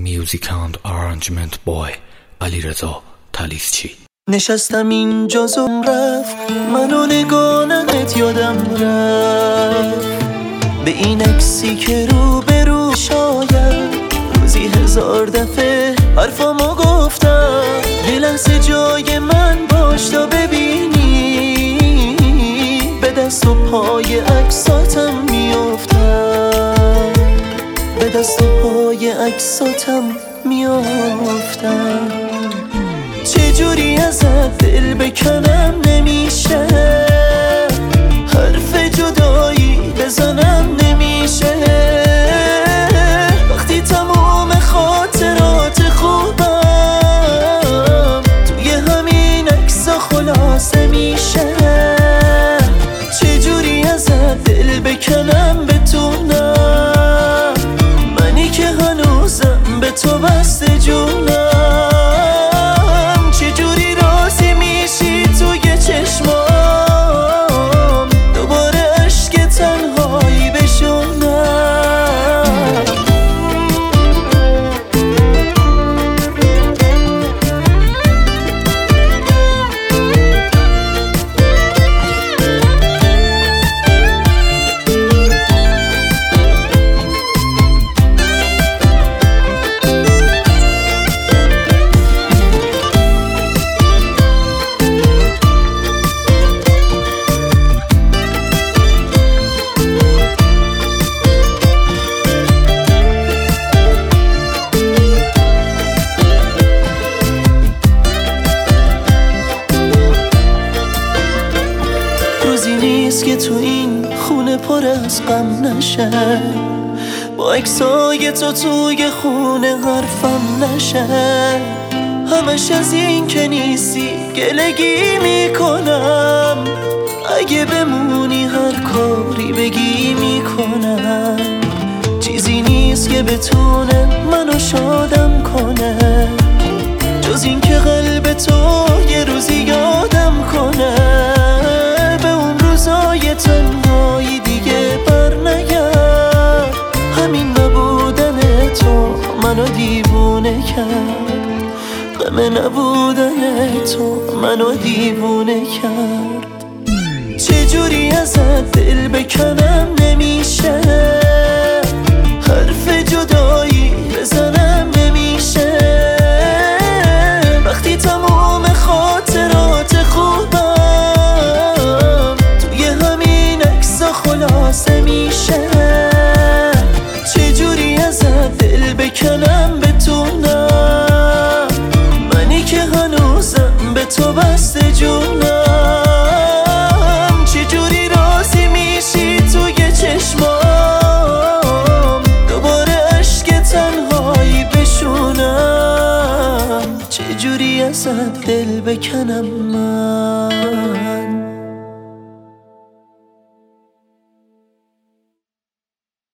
Music and Arrangement by علیرضا طلیسچی. نشستم اینجا زم رفت، منو نگانت یادم رفت، به این عکسی که رو به رو شاید روزی 1000 دفعه حرفامو گفتم. یه لحظه جای من باش تا ببینی به دست و پای عکساتم میافتم، به دست و پای عکساتم میافتم. چجوری ازت دل بکنم نمیشه، حرف جدایی بزنم نمیشه، وقتی تموم خاطرات خوبم توی همین عکسا خلاصه میشه. چجوری ازت دل بکنم بتونم، منی که هنوزم به تو بسته جونم. روزی نیست که تو این خونه پر از غم نشه، با عکسای تو توی خونه حرفم نشه. همش از این که نیستی گلگی میکنم، اگه بمونی هر کاری بگی میکنم. چیزی نیست که بتونه منو شادم کنه جز این که قلب تو یه روزی یادم کنه. تنهایی دیگه بر نگرد، همین نبودن تو منو دیوونه کرد، غم نبودن تو منو دیوونه کرد. چجوری ازت دل بکنم نمیشه، حرف جدایی بزنم نمیشه، وقتی تموم خاطرات خوبم خلاصه میشه. چجوری ازت دل بکنم بتونم، منی که هنوزم به تو بسته جونم. چجوری راضی میشی توی چشمام دوباره عشق تنهایی بشونم. چجوری ازت دل بکنم من